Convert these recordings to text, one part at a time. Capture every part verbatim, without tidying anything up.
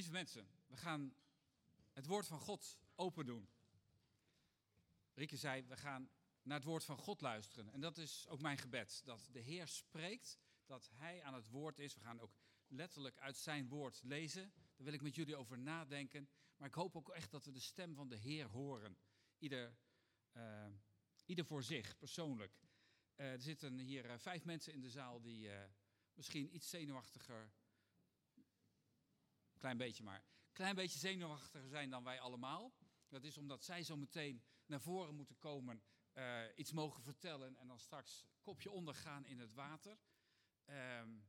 Lieve mensen, we gaan het woord van God open doen. Rieke zei, we gaan naar het woord van God luisteren. En dat is ook mijn gebed, dat de Heer spreekt, dat Hij aan het woord is. We gaan ook letterlijk uit zijn woord lezen. Daar wil ik met jullie over nadenken. Maar ik hoop ook echt dat we de stem van de Heer horen. Ieder, uh, ieder voor zich, persoonlijk. Uh, er zitten hier uh, vijf mensen in de zaal die uh, misschien iets zenuwachtiger... Klein beetje maar. Klein beetje zenuwachtiger zijn dan wij allemaal. Dat is omdat zij zo meteen naar voren moeten komen, uh, iets mogen vertellen en dan straks kopje ondergaan in het water. Um,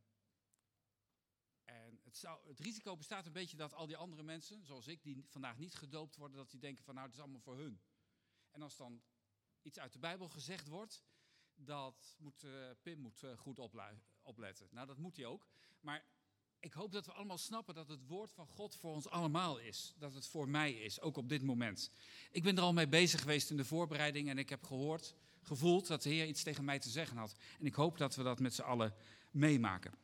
en het, zou, het risico bestaat een beetje dat al die andere mensen, zoals ik, die vandaag niet gedoopt worden, dat die denken van nou, het is allemaal voor hun. En als dan iets uit de Bijbel gezegd wordt, dat moet, uh, Pim moet uh, goed oplu- opletten. Nou, dat moet hij ook. Maar ik hoop dat we allemaal snappen dat het woord van God voor ons allemaal is. Dat het voor mij is, ook op dit moment. Ik ben er al mee bezig geweest in de voorbereiding en ik heb gehoord, gevoeld dat de Heer iets tegen mij te zeggen had. En ik hoop dat we dat met z'n allen meemaken.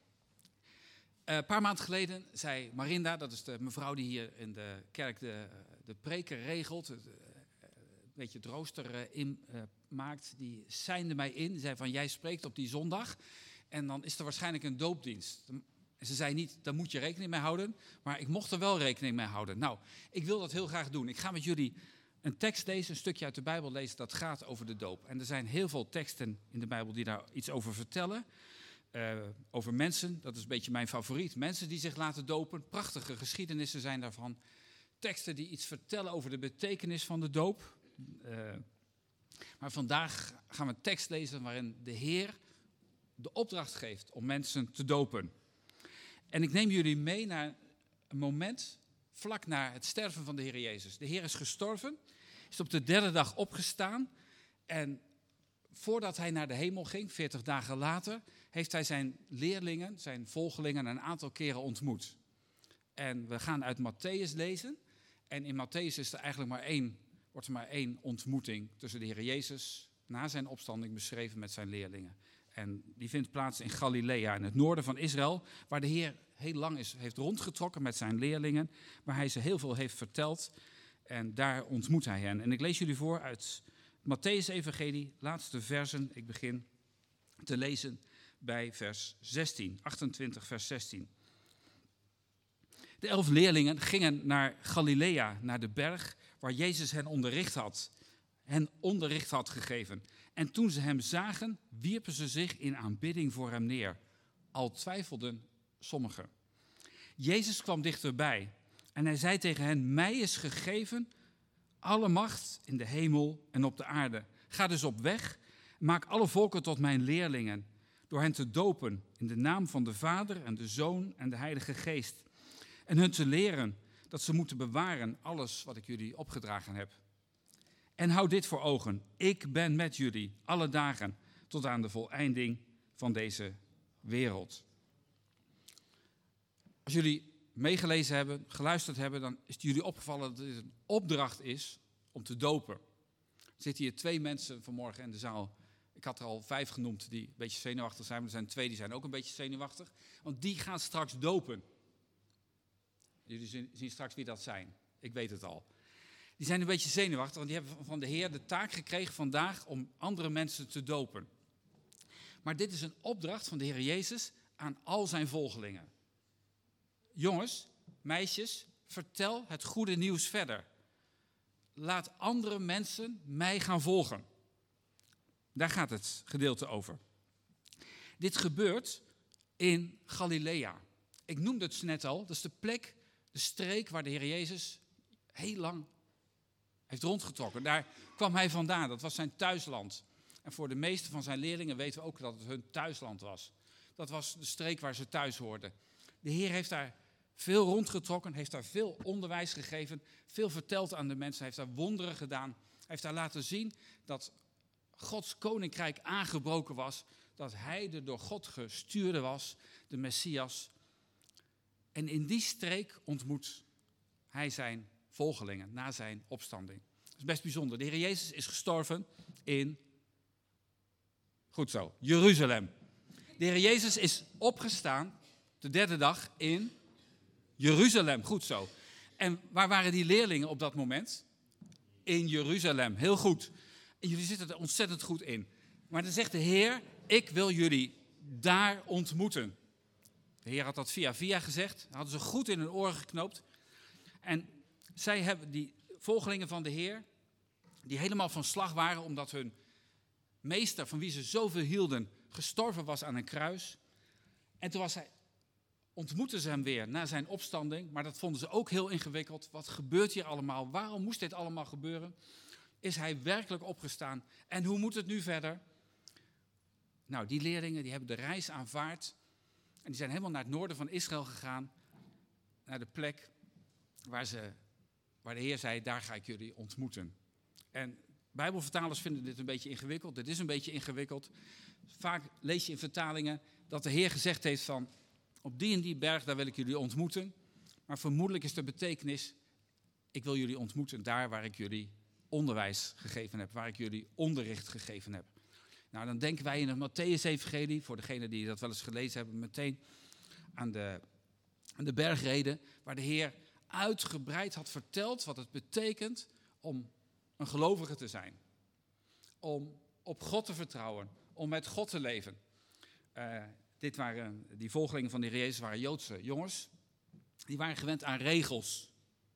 Uh, een paar maanden geleden zei Marinda, dat is de mevrouw die hier in de kerk de, de preken regelt, een beetje het rooster uh, in uh, maakt, die seinde mij in. Die zei van, jij spreekt op die zondag en dan is er waarschijnlijk een doopdienst. En ze zei niet, daar moet je rekening mee houden, maar ik mocht er wel rekening mee houden. Nou, ik wil dat heel graag doen. Ik ga met jullie een tekst lezen, een stukje uit de Bijbel lezen, dat gaat over de doop. En er zijn heel veel teksten in de Bijbel die daar iets over vertellen. Uh, over mensen, dat is een beetje mijn favoriet. Mensen die zich laten dopen, prachtige geschiedenissen zijn daarvan. Teksten die iets vertellen over de betekenis van de doop. Uh, maar vandaag gaan we een tekst lezen waarin de Heer de opdracht geeft om mensen te dopen. En ik neem jullie mee naar een moment vlak na het sterven van de Heer Jezus. De Heer is gestorven, is op de derde dag opgestaan. En voordat hij naar de hemel ging, veertig dagen later, heeft hij zijn leerlingen, zijn volgelingen een aantal keren ontmoet. En we gaan uit Mattheüs lezen. En in Mattheüs is er eigenlijk maar één, wordt er maar één ontmoeting tussen de Heer Jezus na zijn opstanding beschreven met zijn leerlingen. En die vindt plaats in Galilea, in het noorden van Israël, waar de Heer heel lang is, heeft rondgetrokken met zijn leerlingen, waar hij ze heel veel heeft verteld. En daar ontmoet hij hen. En ik lees jullie voor uit Mattheüs-evangelie, laatste versen. Ik begin te lezen bij vers zestien, achtentwintig vers zestien. De elf leerlingen gingen naar Galilea, naar de berg waar Jezus hen onderricht had, hen onderricht had gegeven. En toen ze hem zagen, wierpen ze zich in aanbidding voor hem neer. Al twijfelden sommigen. Jezus kwam dichterbij en hij zei tegen hen, mij is gegeven alle macht in de hemel en op de aarde. Ga dus op weg, maak alle volken tot mijn leerlingen, door hen te dopen in de naam van de Vader en de Zoon en de Heilige Geest. En hun te leren dat ze moeten bewaren alles wat ik jullie opgedragen heb. En houd dit voor ogen, ik ben met jullie alle dagen tot aan de voleinding van deze wereld. Als jullie meegelezen hebben, geluisterd hebben, dan is het jullie opgevallen dat dit een opdracht is om te dopen. Er zitten hier twee mensen vanmorgen in de zaal. Ik had er al vijf genoemd die een beetje zenuwachtig zijn, maar er zijn twee die zijn ook een beetje zenuwachtig. Want die gaan straks dopen. Jullie zien straks wie dat zijn. Ik weet het al. Die zijn een beetje zenuwachtig, want die hebben van de Heer de taak gekregen vandaag om andere mensen te dopen. Maar dit is een opdracht van de Heer Jezus aan al zijn volgelingen. Jongens, meisjes, vertel het goede nieuws verder. Laat andere mensen mij gaan volgen. Daar gaat het gedeelte over. Dit gebeurt in Galilea. Ik noemde het net al, dat is de plek, de streek waar de Heer Jezus heel lang heeft rondgetrokken. Daar kwam hij vandaan, dat was zijn thuisland. En voor de meeste van zijn leerlingen weten we ook dat het hun thuisland was. Dat was de streek waar ze thuis hoorden. De Heer heeft daar veel rondgetrokken, heeft daar veel onderwijs gegeven, veel verteld aan de mensen, heeft daar wonderen gedaan. Hij heeft daar laten zien dat Gods koninkrijk aangebroken was, dat hij de door God gestuurde was, de Messias. En in die streek ontmoet hij zijn volgelingen na zijn opstanding. Dat is best bijzonder. De Heer Jezus is gestorven in, goed zo, Jeruzalem. De Heer Jezus is opgestaan de derde dag in Jeruzalem, goed zo. En waar waren die leerlingen op dat moment? In Jeruzalem, heel goed. En jullie zitten er ontzettend goed in. Maar dan zegt de Heer, ik wil jullie daar ontmoeten. De Heer had dat via via gezegd. Dat hadden ze goed in hun oren geknoopt. En zij hebben die volgelingen van de Heer, die helemaal van slag waren omdat hun meester, van wie ze zoveel hielden, gestorven was aan een kruis. En toen was hij, ontmoetten ze hem weer na zijn opstanding. Maar dat vonden ze ook heel ingewikkeld. Wat gebeurt hier allemaal? Waarom moest dit allemaal gebeuren? Is hij werkelijk opgestaan? En hoe moet het nu verder? Nou, die leerlingen die hebben de reis aanvaard. En die zijn helemaal naar het noorden van Israël gegaan. Naar de plek waar, ze, waar de Heer zei, daar ga ik jullie ontmoeten. En Bijbelvertalers vinden dit een beetje ingewikkeld. Dit is een beetje ingewikkeld. Vaak lees je in vertalingen dat de Heer gezegd heeft van, op die en die berg, daar wil ik jullie ontmoeten. Maar vermoedelijk is de betekenis, ik wil jullie ontmoeten daar waar ik jullie onderwijs gegeven heb. Waar ik jullie onderricht gegeven heb. Nou, dan denken wij in het Mattheüs-evangelie, voor degenen die dat wel eens gelezen hebben, meteen aan de, aan de bergreden, waar de Heer uitgebreid had verteld wat het betekent om een gelovige te zijn. Om op God te vertrouwen, om met God te leven. Uh, dit waren, die volgelingen van de Heer Jezus waren Joodse jongens. Die waren gewend aan regels.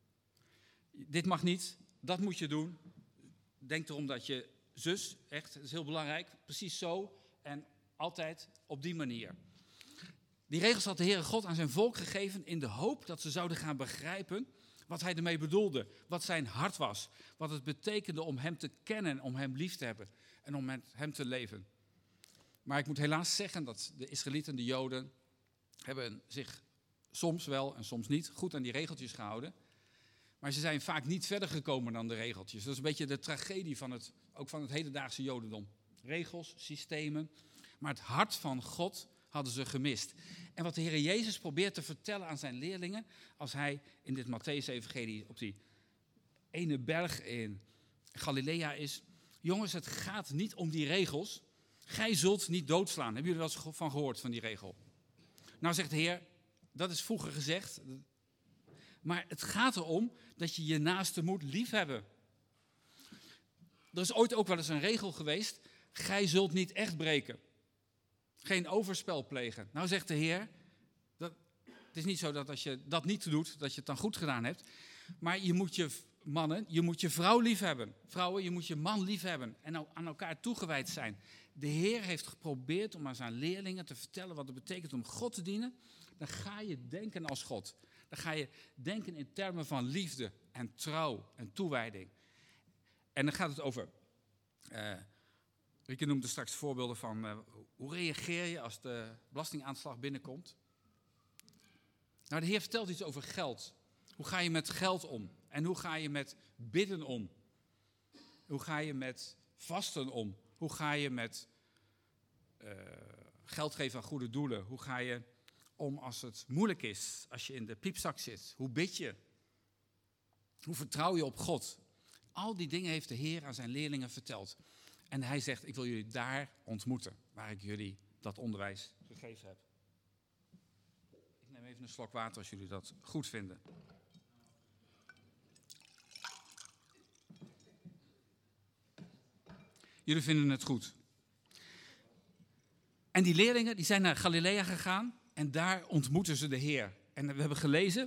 Dit mag niet, dat moet je doen. Denk erom dat je zus, echt, dat is heel belangrijk, precies zo en altijd op die manier. Die regels had de Heere God aan zijn volk gegeven in de hoop dat ze zouden gaan begrijpen wat hij ermee bedoelde, wat zijn hart was, wat het betekende om hem te kennen, om hem lief te hebben en om met hem te leven. Maar ik moet helaas zeggen dat de Israëlieten, de Joden, hebben zich soms wel en soms niet goed aan die regeltjes gehouden. Maar ze zijn vaak niet verder gekomen dan de regeltjes. Dat is een beetje de tragedie van het, ook van het hedendaagse Jodendom. Regels, systemen, maar het hart van God hadden ze gemist. En wat de Heer Jezus probeert te vertellen aan zijn leerlingen, als hij in dit Mattheüs-evangelie op die ene berg in Galilea is. Jongens, het gaat niet om die regels. Gij zult niet doodslaan. Hebben jullie er wel eens van gehoord, van die regel? Nou zegt de Heer, dat is vroeger gezegd. Maar het gaat erom dat je je naaste moet liefhebben. Er is ooit ook wel eens een regel geweest. Gij zult niet echt breken. Geen overspel plegen. Nou zegt de Heer, dat, het is niet zo dat als je dat niet doet, dat je het dan goed gedaan hebt. Maar je moet je mannen, je moet je vrouw liefhebben. Vrouwen, je moet je man liefhebben. En nou aan elkaar toegewijd zijn. De Heer heeft geprobeerd om aan zijn leerlingen te vertellen wat het betekent om God te dienen. Dan ga je denken als God. Dan ga je denken in termen van liefde en trouw en toewijding. En dan gaat het over, uh, Rieke noemde straks voorbeelden van, uh, hoe reageer je als de belastingaanslag binnenkomt? Nou, de Heer vertelt iets over geld. Hoe ga je met geld om? En hoe ga je met bidden om? Hoe ga je met vasten om? Hoe ga je met uh, geld geven aan goede doelen? Hoe ga je om als het moeilijk is, als je in de piepzak zit? Hoe bid je? Hoe vertrouw je op God? Al die dingen heeft de Heer aan zijn leerlingen verteld. En hij zegt, ik wil jullie daar ontmoeten, waar ik jullie dat onderwijs gegeven heb. Ik neem even een slok water als jullie dat goed vinden. Jullie vinden het goed. En die leerlingen die zijn naar Galilea gegaan en daar ontmoeten ze de Heer. En we hebben gelezen,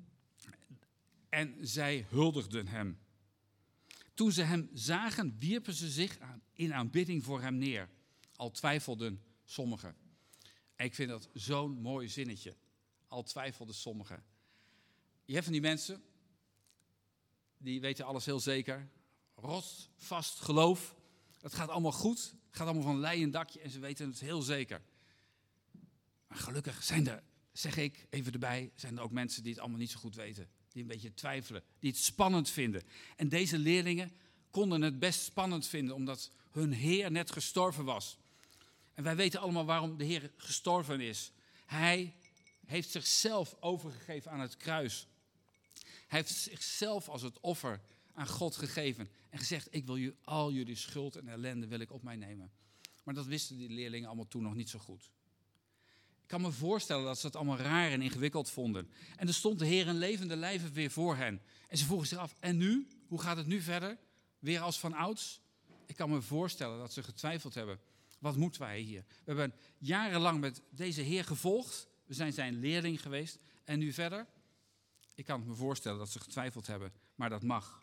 en zij huldigden hem. Toen ze hem zagen, wierpen ze zich in aanbidding voor hem neer. Al twijfelden sommigen. En ik vind dat zo'n mooi zinnetje. Al twijfelden sommigen. Je hebt van die mensen, die weten alles heel zeker. Rotsvast geloof. Het gaat allemaal goed. Het gaat allemaal van leien dakje en ze weten het heel zeker. Maar gelukkig zijn er, zeg ik even erbij, zijn er ook mensen die het allemaal niet zo goed weten. Die een beetje twijfelen, die het spannend vinden. En deze leerlingen konden het best spannend vinden, omdat hun Heer net gestorven was. En wij weten allemaal waarom de Heer gestorven is. Hij heeft zichzelf overgegeven aan het kruis. Hij heeft zichzelf als het offer aan God gegeven. En gezegd, ik wil jullie, al jullie schuld en ellende wil ik op mij nemen. Maar dat wisten die leerlingen allemaal toen nog niet zo goed. Ik kan me voorstellen dat ze het allemaal raar en ingewikkeld vonden. En er stond de Heer in levende lijven weer voor hen. En ze vroegen zich af, en nu? Hoe gaat het nu verder? Weer als van ouds? Ik kan me voorstellen dat ze getwijfeld hebben. Wat moeten wij hier? We hebben jarenlang met deze Heer gevolgd. We zijn zijn leerling geweest. En nu verder? Ik kan me voorstellen dat ze getwijfeld hebben. Maar dat mag.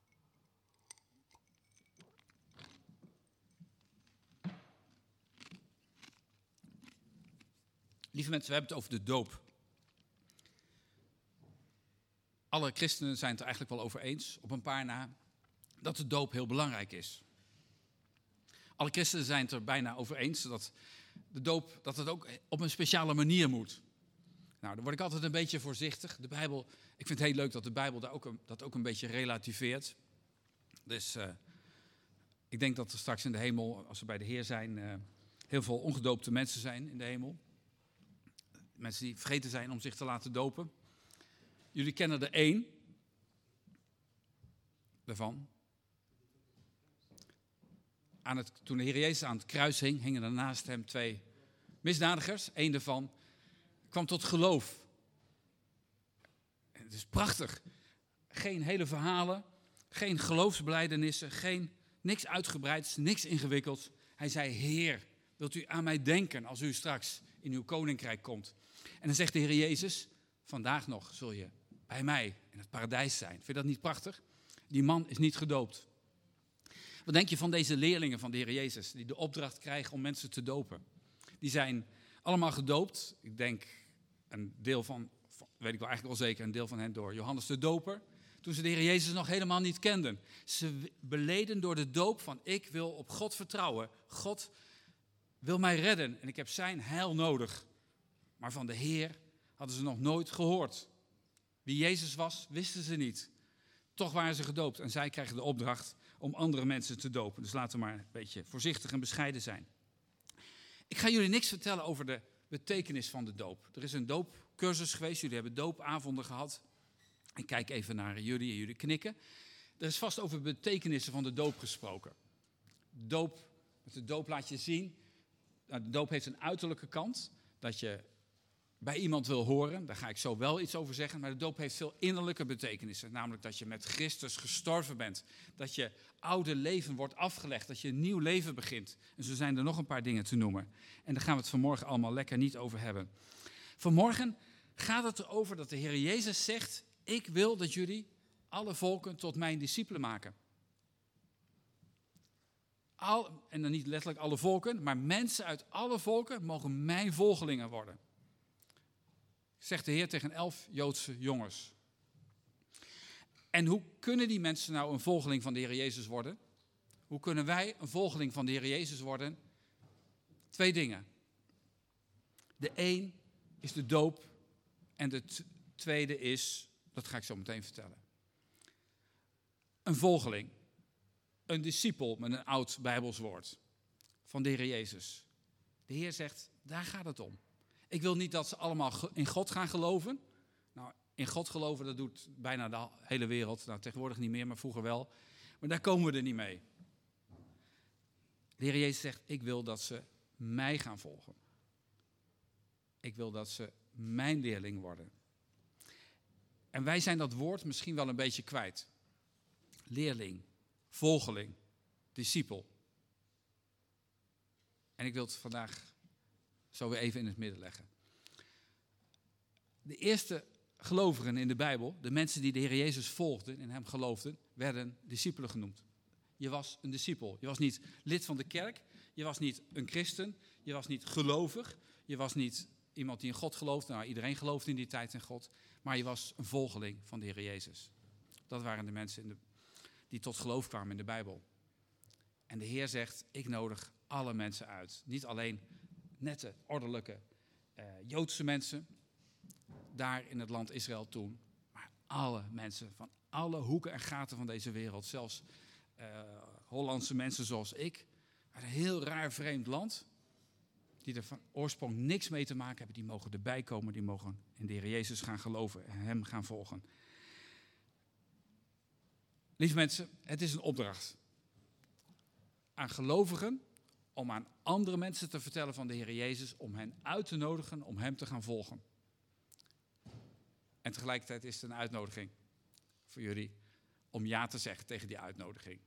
Lieve mensen, we hebben het over de doop. Alle christenen zijn het er eigenlijk wel over eens, op een paar na, dat de doop heel belangrijk is. Alle christenen zijn het er bijna over eens dat de doop dat het ook op een speciale manier moet. Nou, dan word ik altijd een beetje voorzichtig. De Bijbel, ik vind het heel leuk dat de Bijbel daar ook een, dat ook een beetje relativeert. Dus uh, ik denk dat er straks in de hemel, als we bij de Heer zijn, uh, heel veel ongedoopte mensen zijn in de hemel. Mensen die vergeten zijn om zich te laten dopen. Jullie kennen er één daarvan. Aan het, toen de Heer Jezus aan het kruis hing, hingen er naast hem twee misdadigers. Eén daarvan kwam tot geloof. Het is prachtig. Geen hele verhalen, geen geloofsbelijdenissen, geen, niks uitgebreids, niks ingewikkelds. Hij zei, Heer, wilt u aan mij denken als u straks in uw koninkrijk komt? En dan zegt de Heer Jezus, vandaag nog zul je bij mij in het paradijs zijn. Vind je dat niet prachtig? Die man is niet gedoopt. Wat denk je van deze leerlingen van de Heer Jezus, die de opdracht krijgen om mensen te dopen? Die zijn allemaal gedoopt. Ik denk een deel van, weet ik wel eigenlijk wel zeker, een deel van hen door Johannes de Doper. Toen ze de Heer Jezus nog helemaal niet kenden. Ze beleden door de doop van ik wil op God vertrouwen. God wil mij redden en ik heb zijn heil nodig. Maar van de Heer hadden ze nog nooit gehoord. Wie Jezus was, wisten ze niet. Toch waren ze gedoopt en zij krijgen de opdracht om andere mensen te dopen. Dus laten we maar een beetje voorzichtig en bescheiden zijn. Ik ga jullie niks vertellen over de betekenis van de doop. Er is een doopcursus geweest, jullie hebben doopavonden gehad. Ik kijk even naar jullie en jullie knikken. Er is vast over betekenissen van de doop gesproken. Doop, met de doop laat je zien, nou, de doop heeft een uiterlijke kant, dat je bij iemand wil horen, daar ga ik zo wel iets over zeggen, maar de doop heeft veel innerlijke betekenissen. Namelijk dat je met Christus gestorven bent, dat je oude leven wordt afgelegd, dat je een nieuw leven begint. En zo zijn er nog een paar dingen te noemen. En daar gaan we het vanmorgen allemaal lekker niet over hebben. Vanmorgen gaat het erover dat de Heer Jezus zegt, ik wil dat jullie alle volken tot mijn discipelen maken. Al, en dan niet letterlijk alle volken, maar mensen uit alle volken mogen mijn volgelingen worden. Zegt de Heer tegen elf Joodse jongens. En hoe kunnen die mensen nou een volgeling van de Heer Jezus worden? Hoe kunnen wij een volgeling van de Heer Jezus worden? Twee dingen. De een is de doop en de t- tweede is, dat ga ik zo meteen vertellen. Een volgeling, een discipel met een oud Bijbels woord van de Heer Jezus. De Heer zegt, daar gaat het om. Ik wil niet dat ze allemaal in God gaan geloven. Nou, in God geloven, dat doet bijna de hele wereld. Nou, tegenwoordig niet meer, maar vroeger wel. Maar daar komen we er niet mee. De Heer Jezus zegt, ik wil dat ze mij gaan volgen. Ik wil dat ze mijn leerling worden. En wij zijn dat woord misschien wel een beetje kwijt. Leerling, volgeling, discipel. En ik wil het vandaag zo weer even in het midden leggen. De eerste gelovigen in de Bijbel, de mensen die de Heer Jezus volgden en hem geloofden, werden discipelen genoemd. Je was een discipel. Je was niet lid van de kerk. Je was niet een christen. Je was niet gelovig. Je was niet iemand die in God geloofde. Nou, iedereen geloofde in die tijd in God. Maar je was een volgeling van de Heer Jezus. Dat waren de mensen in de, die tot geloof kwamen in de Bijbel. En de Heer zegt, ik nodig alle mensen uit. Niet alleen nette, ordelijke uh, Joodse mensen, daar in het land Israël toen. Maar alle mensen van alle hoeken en gaten van deze wereld. Zelfs uh, Hollandse mensen zoals ik. Uit een heel raar vreemd land. Die er van oorsprong niks mee te maken hebben. Die mogen erbij komen. Die mogen in de Heer Jezus gaan geloven en hem gaan volgen. Lieve mensen, het is een opdracht aan gelovigen om aan andere mensen te vertellen van de Heer Jezus, om hen uit te nodigen om hem te gaan volgen. En tegelijkertijd is het een uitnodiging voor jullie om ja te zeggen tegen die uitnodiging.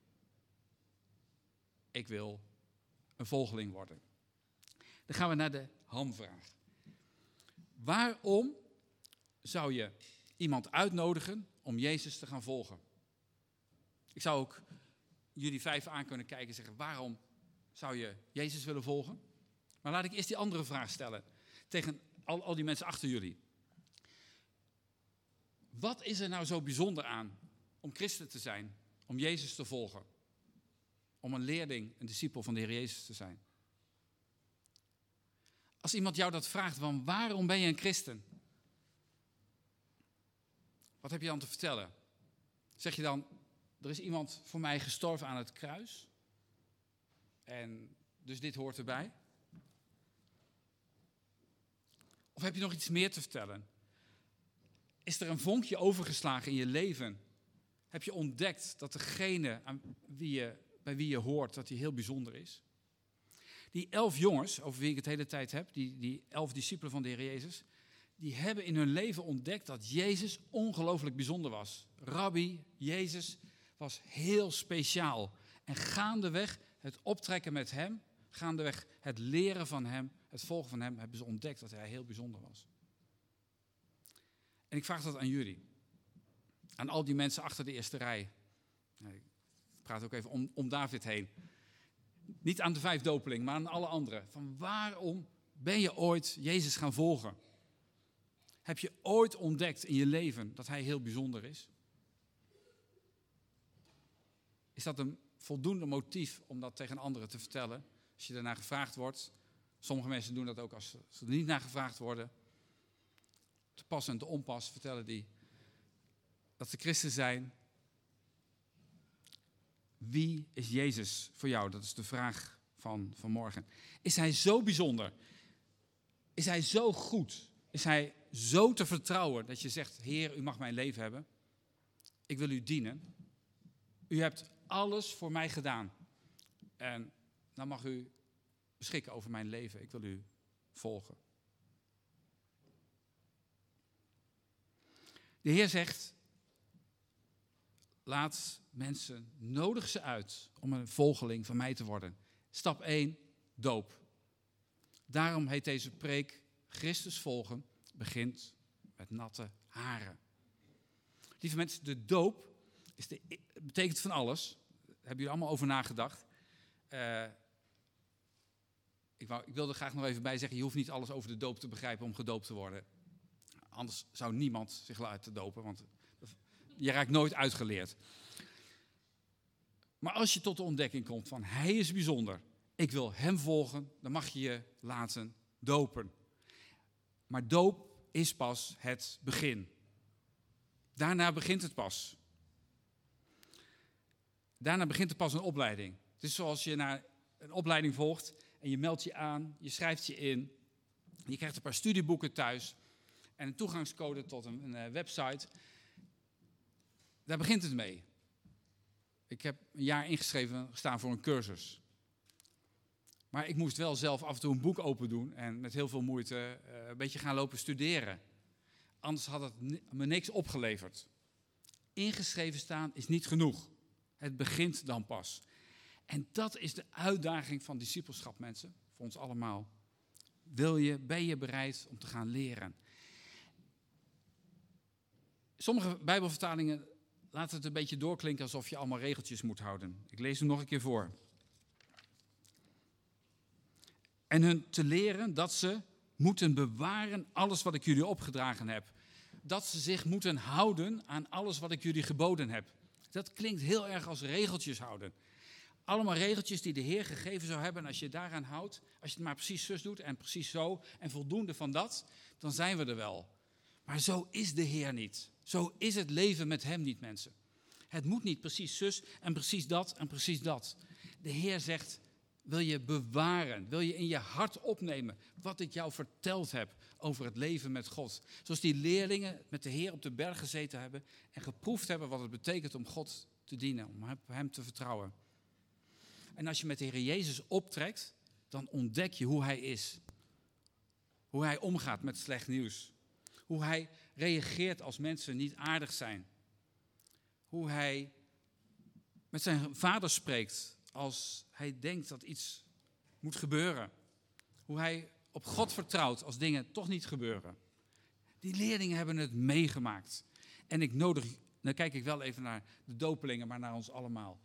Ik wil een volgeling worden. Dan gaan we naar de hamvraag. Waarom zou je iemand uitnodigen om Jezus te gaan volgen? Ik zou ook jullie vijf aan kunnen kijken en zeggen, waarom zou je Jezus willen volgen? Maar laat ik eerst die andere vraag stellen tegen al, al die mensen achter jullie. Wat is er nou zo bijzonder aan om christen te zijn, om Jezus te volgen? Om een leerling, een discipel van de Heer Jezus te zijn? Als iemand jou dat vraagt, van waarom ben je een christen? Wat heb je dan te vertellen? Zeg je dan, er is iemand voor mij gestorven aan het kruis. En dus dit hoort erbij. Of heb je nog iets meer te vertellen? Is er een vonkje overgeslagen in je leven? Heb je ontdekt dat degene aan wie je, bij wie je hoort, dat die heel bijzonder is? Die elf jongens, over wie ik het de hele tijd heb, die, die elf discipelen van de Heer Jezus, die hebben in hun leven ontdekt dat Jezus ongelooflijk bijzonder was. Rabbi, Jezus was heel speciaal. En gaandeweg het optrekken met hem, gaandeweg het leren van hem, het volgen van hem, hebben ze ontdekt dat hij heel bijzonder was. En ik vraag dat aan jullie. Aan al die mensen achter de eerste rij. Ik praat ook even om, om David heen. Niet aan de vijfdopeling, maar aan alle anderen. Van waarom ben je ooit Jezus gaan volgen? Heb je ooit ontdekt in je leven dat hij heel bijzonder is? Is dat een voldoende motief om dat tegen anderen te vertellen? Als je daarna gevraagd wordt. Sommige mensen doen dat ook als ze er niet naar gevraagd worden. Te pas en te onpas vertellen die dat ze christen zijn. Wie is Jezus voor jou? Dat is de vraag van vanmorgen. Is hij zo bijzonder? Is hij zo goed? Is hij zo te vertrouwen dat je zegt, Heer, u mag mijn leven hebben. Ik wil u dienen. U hebt alles voor mij gedaan. En dan mag u beschikken over mijn leven. Ik wil u volgen. De Heer zegt, laat mensen, nodig ze uit om een volgeling van mij te worden. Stap één, doop. Daarom heet deze preek Christus volgen, begint met natte haren. Lieve mensen, de doop is de, betekent van alles. Daar hebben jullie allemaal over nagedacht. Uh, ik, wou, ik wilde er graag nog even bij zeggen, je hoeft niet alles over de doop te begrijpen om gedoopt te worden. Anders zou niemand zich laten dopen, want je raakt nooit uitgeleerd. Maar als je tot de ontdekking komt van hij is bijzonder, ik wil hem volgen, dan mag je je laten dopen. Maar doop is pas het begin. Daarna begint het pas. Daarna begint er pas een opleiding. Het is zoals je naar een opleiding volgt en je meldt je aan, je schrijft je in, je krijgt een paar studieboeken thuis en een toegangscode tot een, een website. Daar begint het mee. Ik heb een jaar ingeschreven gestaan voor een cursus. Maar ik moest wel zelf af en toe een boek open doen en met heel veel moeite uh, een beetje gaan lopen studeren. Anders had het ni- me niks opgeleverd. Ingeschreven staan is niet genoeg. Het begint dan pas. En dat is de uitdaging van discipelschap, mensen. Voor ons allemaal. Wil je, ben je bereid om te gaan leren? Sommige Bijbelvertalingen laten het een beetje doorklinken alsof je allemaal regeltjes moet houden. Ik lees hem nog een keer voor. En hun te leren dat ze moeten bewaren alles wat ik jullie opgedragen heb. Dat ze zich moeten houden aan alles wat ik jullie geboden heb. Dat klinkt heel erg als regeltjes houden. Allemaal regeltjes die de Heer gegeven zou hebben. En als je daaraan houdt, als je het maar precies zus doet en precies zo en voldoende van dat, dan zijn we er wel. Maar zo is de Heer niet. Zo is het leven met hem niet, mensen. Het moet niet precies zus en precies dat en precies dat. De Heer zegt, wil je bewaren, wil je in je hart opnemen wat ik jou verteld heb over het leven met God. Zoals die leerlingen met de Heer op de berg gezeten hebben en geproefd hebben wat het betekent om God te dienen, om hem te vertrouwen. En als je met de Heer Jezus optrekt dan ontdek je hoe hij is. Hoe hij omgaat met slecht nieuws. Hoe hij reageert als mensen niet aardig zijn. Hoe hij met zijn vader spreekt als hij denkt dat iets moet gebeuren. Hoe hij op God vertrouwt als dingen toch niet gebeuren. Die leerlingen hebben het meegemaakt. En ik nodig, dan kijk ik wel even naar de dopelingen, maar naar ons allemaal.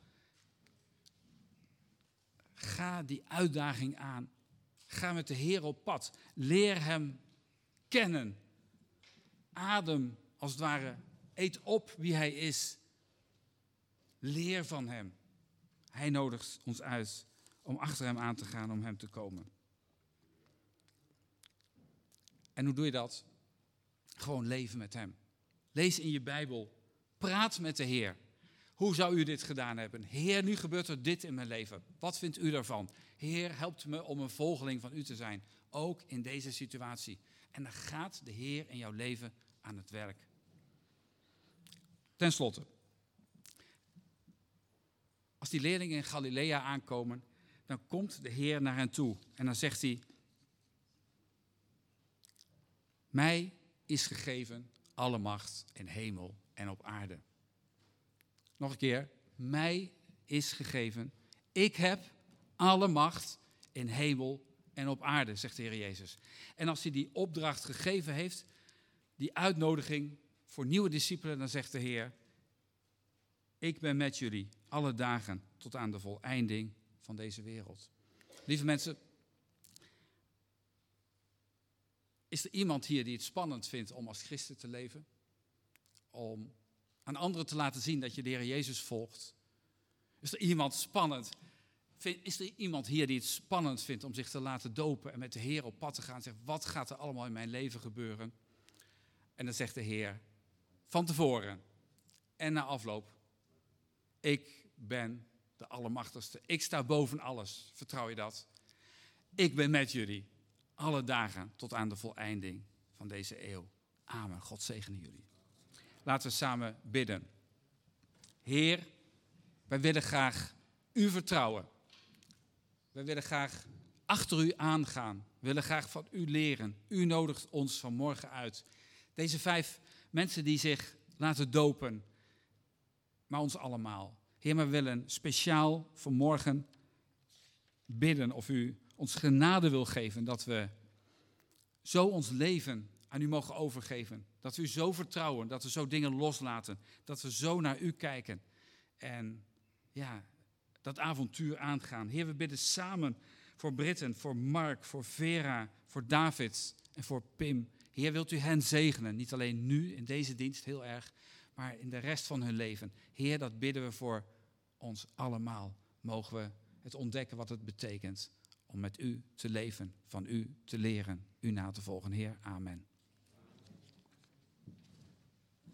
Ga die uitdaging aan. Ga met de Heer op pad. Leer hem kennen. Adem, als het ware, eet op wie hij is. Leer van hem. Hij nodigt ons uit om achter hem aan te gaan, om hem te komen. En hoe doe je dat? Gewoon leven met hem. Lees in je Bijbel. Praat met de Heer. Hoe zou u dit gedaan hebben? Heer, nu gebeurt er dit in mijn leven. Wat vindt u daarvan? Heer, helpt me om een volgeling van u te zijn. Ook in deze situatie. En dan gaat de Heer in jouw leven aan het werk. Ten slotte. Als die leerlingen in Galilea aankomen, dan komt de Heer naar hen toe. En dan zegt hij: mij is gegeven alle macht in hemel en op aarde. Nog een keer. Mij is gegeven. Ik heb alle macht in hemel en op aarde, zegt de Heer Jezus. En als hij die opdracht gegeven heeft, die uitnodiging voor nieuwe discipelen, dan zegt de Heer: ik ben met jullie alle dagen tot aan de voleinding van deze wereld. Lieve mensen, is er iemand hier die het spannend vindt om als christen te leven? Om aan anderen te laten zien dat je de Heer Jezus volgt? Is er iemand spannend? Is er iemand hier die het spannend vindt om zich te laten dopen en met de Heer op pad te gaan en zegt: wat gaat er allemaal in mijn leven gebeuren? En dan zegt de Heer van tevoren en na afloop: ik ben de Allemachtigste. Ik sta boven alles. Vertrouw je dat? Ik ben met jullie alle dagen tot aan de voleinding van deze eeuw. Amen. God zegene jullie. Laten we samen bidden. Heer, wij willen graag u vertrouwen. Wij willen graag achter u aangaan. We willen graag van u leren. U nodigt ons vanmorgen uit. Deze vijf mensen die zich laten dopen, maar ons allemaal. Heer, we willen speciaal vanmorgen bidden of u ons genade wil geven, dat we zo ons leven aan u mogen overgeven. Dat we u zo vertrouwen, dat we zo dingen loslaten, dat we zo naar u kijken en ja, dat avontuur aangaan. Heer, we bidden samen voor Britten, voor Mark, voor Vera, voor David en voor Pim. Heer, wilt u hen zegenen, niet alleen nu in deze dienst heel erg, maar in de rest van hun leven. Heer, dat bidden we voor ons allemaal. Mogen we het ontdekken wat het betekent om met u te leven, van u te leren, u na te volgen. Heer, amen.